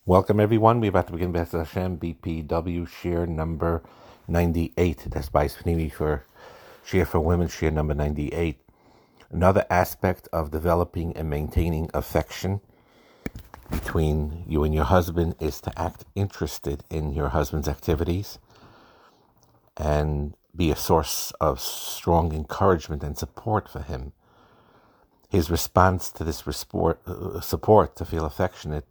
Welcome, everyone. We're about to begin B'ez Hashem BPW Shir number 98. That's by Spanini for Shir for Women, Shir number 98. Another aspect of developing and maintaining affection between you and your husband is to act interested in your husband's activities and be a source of strong encouragement and support for him. His response to this support, to feel affectionate,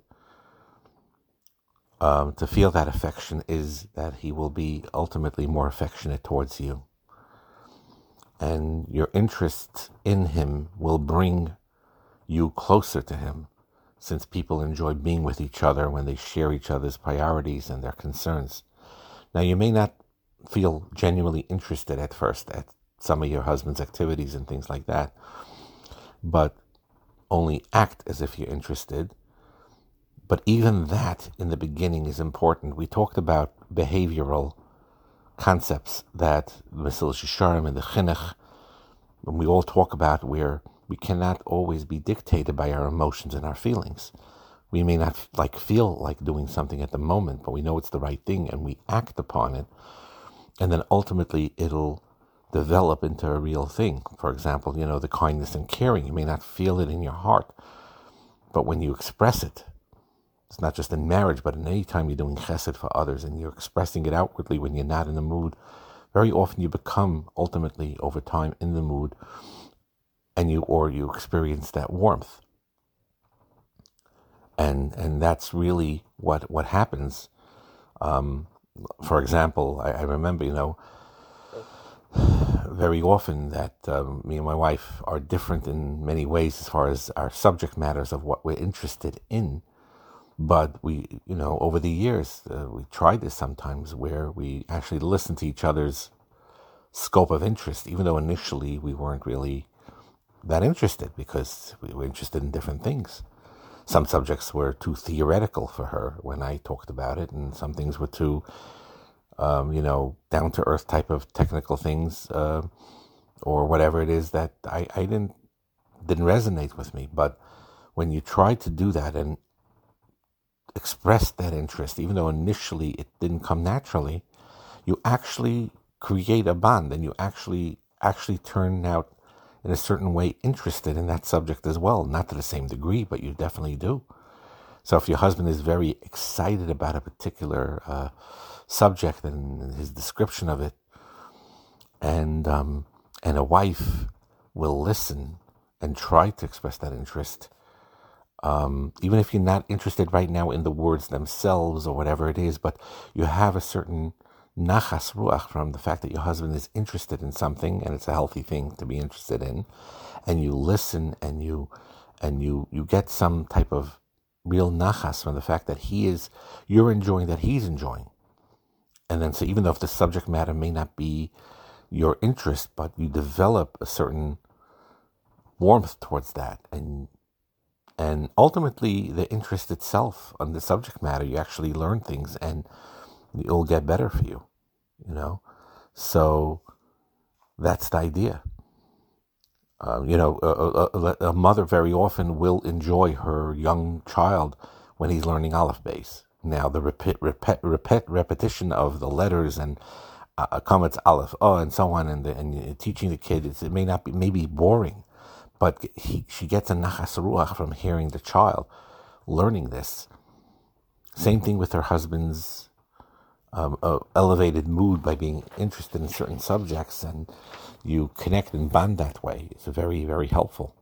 to feel that affection is that he will be ultimately more affectionate towards you. And your interest in him will bring you closer to him, since people enjoy being with each other when they share each other's priorities and their concerns. Now, you may not feel genuinely interested at first at some of your husband's activities and things like that, but only act as if you're interested. But even that in the beginning is important. We talked about behavioral concepts that Mesilas Yesharim and the Chinuch, when we all talk about where we cannot always be dictated by our emotions and our feelings. We may not feel like doing something at the moment, but we know it's the right thing and we act upon it. And then ultimately it'll develop into a real thing. For example, the kindness and caring. You may not feel it in your heart, but when you express it, it's not just in marriage, but in any time you're doing chesed for others and you're expressing it outwardly when you're not in the mood, very often you become ultimately over time in the mood, and you experience that warmth. And that's really what happens. For example, I remember, very often that me and my wife are different in many ways as far as our subject matters of what we're interested in. But we, over the years, we tried this sometimes where we actually listened to each other's scope of interest, even though initially we weren't really that interested because we were interested in different things. Some subjects were too theoretical for her when I talked about it, and some things were too, down-to-earth type of technical things, or whatever it is that I didn't resonate with me. But when you try to do that and express that interest, even though initially it didn't come naturally, you actually create a bond, and you actually turn out in a certain way interested in that subject as well. Not to the same degree, but you definitely do. So if your husband is very excited about a particular subject and his description of it, and a wife will listen and try to express that interest, even if you're not interested right now in the words themselves or whatever it is, but you have a certain nachas ruach from the fact that your husband is interested in something, and it's a healthy thing to be interested in, and you listen and you get some type of real nachas from the fact that you're enjoying that he's enjoying. And then so even though if the subject matter may not be your interest, but you develop a certain warmth towards that, and ultimately, the interest itself on the subject matter, you actually learn things and it'll get better for you, So that's the idea. A mother very often will enjoy her young child when he's learning Aleph Beis. Now, the repetition of the letters and comments Aleph, and so on, and teaching the kid, it may be boring. But she gets a nachas ruach from hearing the child learning this. Same thing with her husband's elevated mood by being interested in certain subjects, and you connect and bond that way. It's very, very helpful.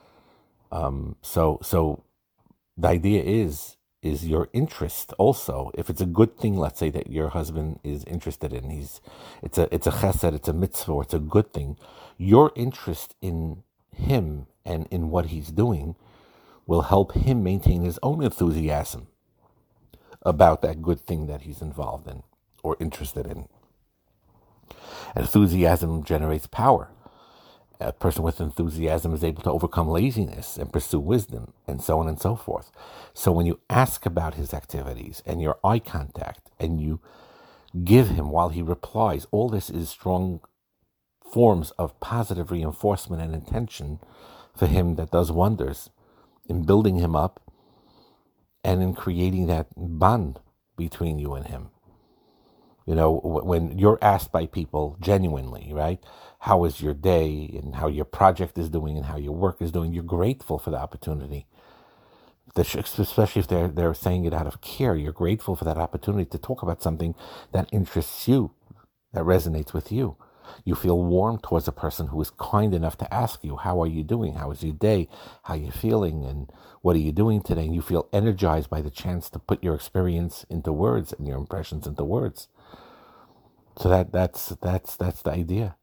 So the idea is your interest also. If it's a good thing, let's say that your husband is interested in, it's a chesed, it's a mitzvah, it's a good thing. Your interest in him and in what he's doing will help him maintain his own enthusiasm about that good thing that he's involved in or interested in. Enthusiasm generates power. A person with enthusiasm is able to overcome laziness and pursue wisdom, and so on and so forth. So when you ask about his activities and your eye contact, and you give him while he replies, all this is strong forms of positive reinforcement and intention for him that does wonders in building him up and in creating that bond between you and him. When you're asked by people genuinely, right, how is your day and how your project is doing and how your work is doing, you're grateful for the opportunity. Especially if they're saying it out of care, you're grateful for that opportunity to talk about something that interests you, that resonates with you. You feel warm towards a person who is kind enough to ask you, how are you doing? How is your day? How are you feeling? And what are you doing today? And you feel energized by the chance to put your experience into words and your impressions into words. So that's the idea.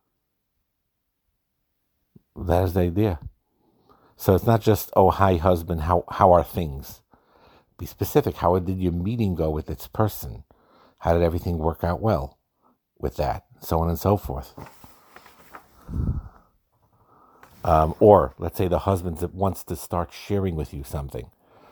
That is the idea. So it's not just, oh, hi, husband, how are things? Be specific. How did your meeting go with this person? How did everything work out well with that? So on and so forth. Or let's say the husband wants to start sharing with you something.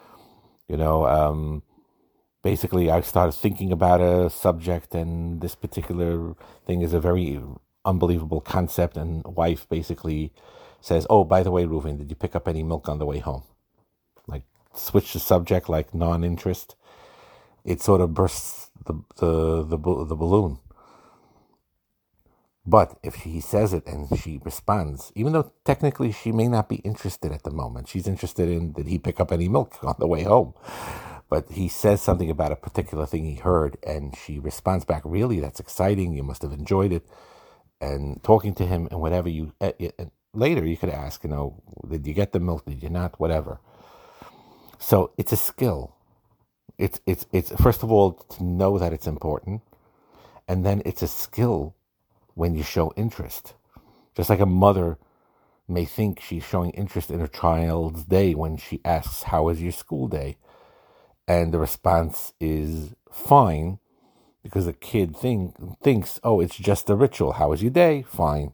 Basically, I started thinking about a subject, and this particular thing is a very unbelievable concept, and wife basically says, oh, by the way, Reuven, did you pick up any milk on the way home? Like, switch the subject, like non-interest. It sort of bursts the balloon. But if he says it and she responds, even though technically she may not be interested at the moment, she's interested in, did he pick up any milk on the way home? But he says something about a particular thing he heard, and she responds back, really, that's exciting, you must have enjoyed it. And talking to him and whatever later you could ask, did you get the milk, did you not, whatever. So it's a skill. It's first of all, to know that it's important, and then it's a skill when you show interest. Just like a mother may think she's showing interest in her child's day when she asks, how was your school day? And the response is fine, because the kid thinks, oh, it's just a ritual. How was your day? Fine.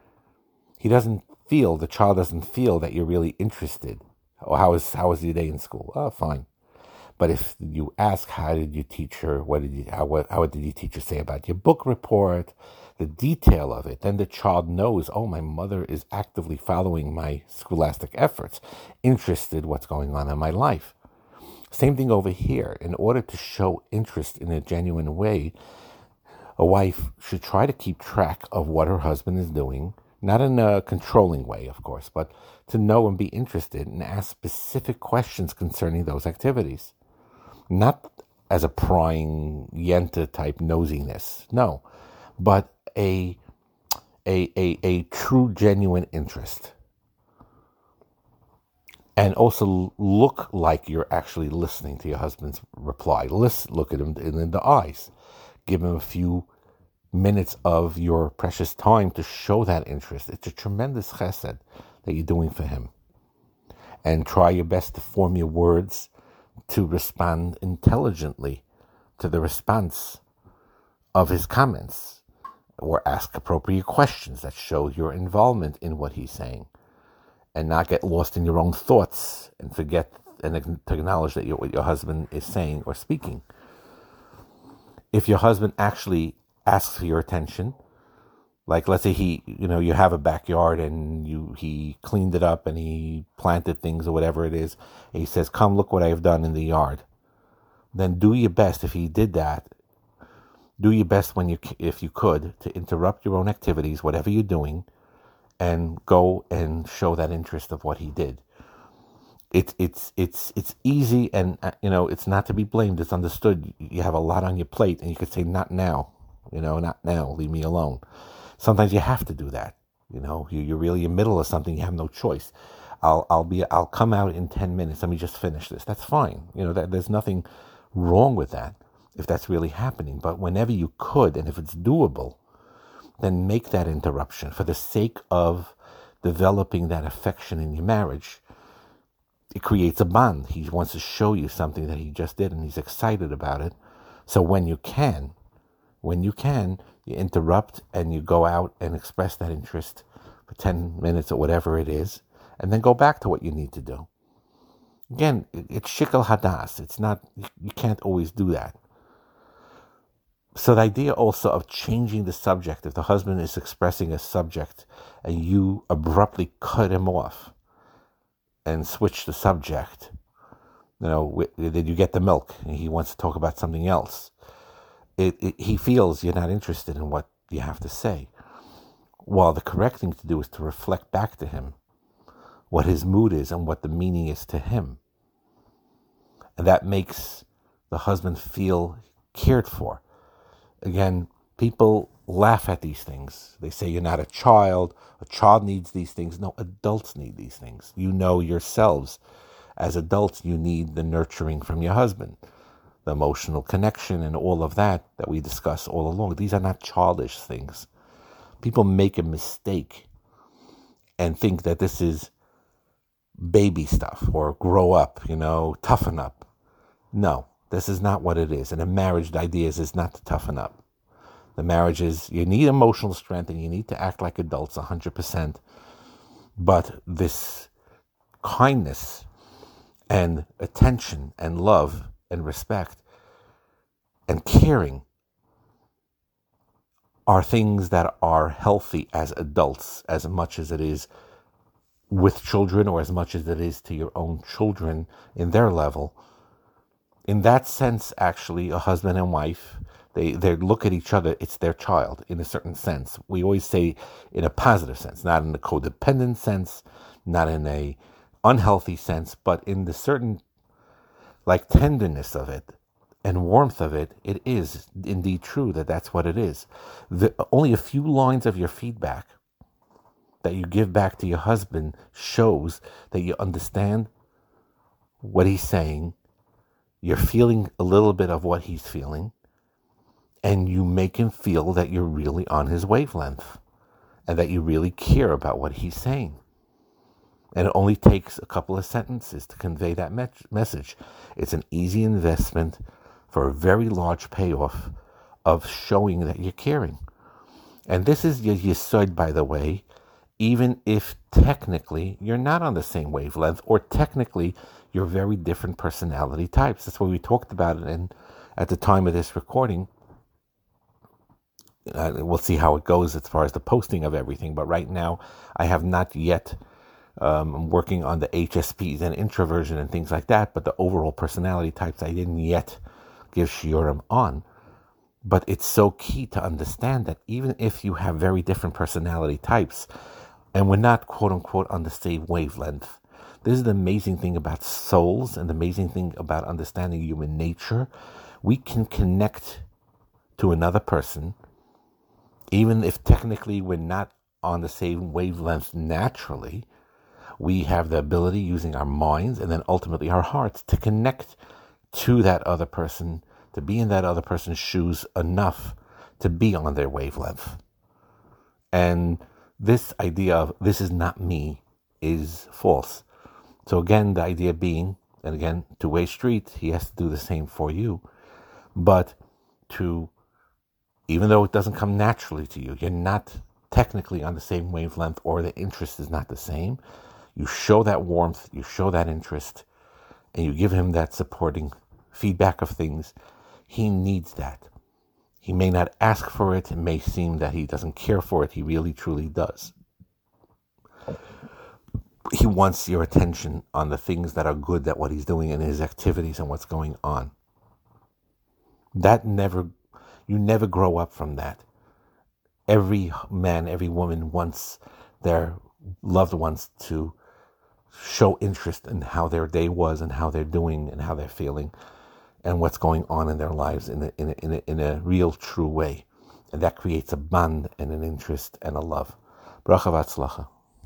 The child doesn't feel that you're really interested. Oh, how was your day in school? Oh, fine. But if you ask, how did you teach her? What did your teacher say about your book report? The detail of it, then the child knows, oh, my mother is actively following my scholastic efforts, interested what's going on in my life. Same thing over here. In order to show interest in a genuine way, a wife should try to keep track of what her husband is doing, not in a controlling way, of course, but to know and be interested and ask specific questions concerning those activities. Not as a prying yenta type nosiness, no, but a true, genuine interest. And also look like you're actually listening to your husband's reply. Look at him in the eyes. Give him a few minutes of your precious time to show that interest. It's a tremendous chesed that you're doing for him. And try your best to form your words to respond intelligently to the response of his comments, or ask appropriate questions that show your involvement in what he's saying, and not get lost in your own thoughts and forget and to acknowledge that what your husband is saying or speaking. If your husband actually asks for your attention, like let's say you have a backyard and he cleaned it up and he planted things or whatever it is, and he says, come look what I've done in the yard. Then do your best, if he did that, do your best if you could, to interrupt your own activities, whatever you're doing, and go and show that interest of what he did. It's easy, and it's not to be blamed. It's understood. You have a lot on your plate, and you could say, not now, not now. Leave me alone. Sometimes you have to do that. You're really in the middle of something. You have no choice. I'll come out in 10 minutes. Let me just finish this. That's fine. There's nothing wrong with that if that's really happening. But whenever you could, and if it's doable, then make that interruption for the sake of developing that affection in your marriage. It creates a bond. He wants to show you something that he just did, and he's excited about it. So when you can, you interrupt and you go out and express that interest for 10 minutes or whatever it is, and then go back to what you need to do. Again, it's shikal hadas. It's not, you can't always do that. So the idea also of changing the subject, if the husband is expressing a subject and you abruptly cut him off and switch the subject, Did you get the milk? And he wants to talk about something else. He feels you're not interested in what you have to say. While the correct thing to do is to reflect back to him what his mood is and what the meaning is to him. And that makes the husband feel cared for. Again, people laugh at these things. They say you're not a child needs these things. No, adults need these things. You know yourselves. As adults, you need the nurturing from your husband, the emotional connection and all of that we discuss all along. These are not childish things. People make a mistake and think that this is baby stuff or grow up, toughen up. No, this is not what it is. And a marriage, the idea is not to toughen up. The marriage is, you need emotional strength and you need to act like adults 100%. But this kindness and attention and love and respect and caring are things that are healthy as adults as much as it is with children or as much as it is to your own children in their level. In that sense, actually, a husband and wife, they look at each other, it's their child in a certain sense. We always say in a positive sense, not in a codependent sense, not in a unhealthy sense, but in the certain tenderness of it and warmth of it, it is indeed true that that's what it is. Only a few lines of your feedback that you give back to your husband shows that you understand what he's saying, you're feeling a little bit of what he's feeling, and you make him feel that you're really on his wavelength and that you really care about what he's saying. And it only takes a couple of sentences to convey that message. It's an easy investment for a very large payoff of showing that you're caring. And this is your yesod, by the way, even if technically you're not on the same wavelength or technically you're very different personality types. That's why we talked about it at the time of this recording. We'll see how it goes as far as the posting of everything. But right now, I have not yet... I'm working on the HSPs and introversion and things like that, but the overall personality types I didn't yet give shiurim on. But it's so key to understand that even if you have very different personality types, and we're not quote-unquote on the same wavelength, this is the amazing thing about souls and the amazing thing about understanding human nature. We can connect to another person, even if technically we're not on the same wavelength naturally. We have the ability, using our minds and then ultimately our hearts, to connect to that other person, to be in that other person's shoes enough to be on their wavelength. And this idea of this is not me is false. So again, the idea being, and again, two-way street, he has to do the same for you. But even though it doesn't come naturally to you, you're not technically on the same wavelength or the interest is not the same, you show that warmth, you show that interest, and you give him that supporting feedback of things. He needs that. He may not ask for it. It may seem that he doesn't care for it. He really, truly does. He wants your attention on the things that are good, that what he's doing in his activities and what's going on. You never grow up from that. Every man, every woman wants their loved ones to show interest in how their day was and how they're doing and how they're feeling and what's going on in their lives in a real, true way. And that creates a bond and an interest and a love. Bracha v'atzlacha.